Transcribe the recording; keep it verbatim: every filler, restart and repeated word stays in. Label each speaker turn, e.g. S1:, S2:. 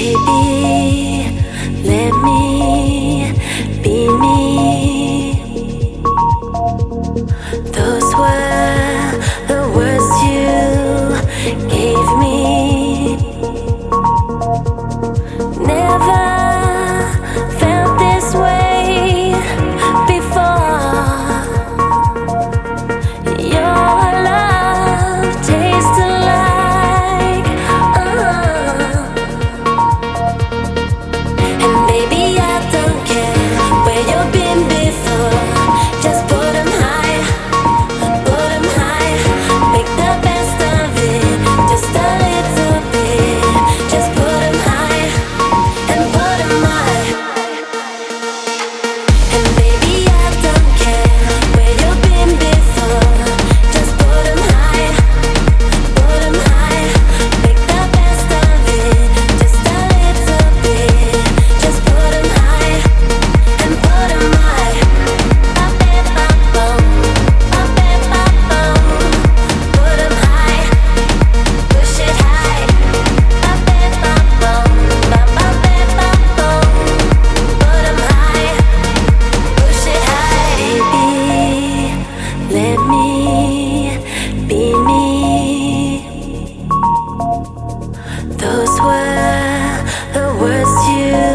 S1: Baby, let me be me. Those were the words you gave me. Never felt this way before. Your love tasted like uh. And baby, I don't care where you've been before. Just put 'em high, put 'em high. Make the best of it, just a little bit. Just put 'em high and put 'em high. And baby, I don't care where you've been before. Just put 'em high, put 'em high. Make the best of it, just a little bit. Just put 'em high and put 'em high. Up and up, up and up, put 'em high, push it high. Up and up, up and up, put 'em high, push it high. Baby, let me be me. Those were the words you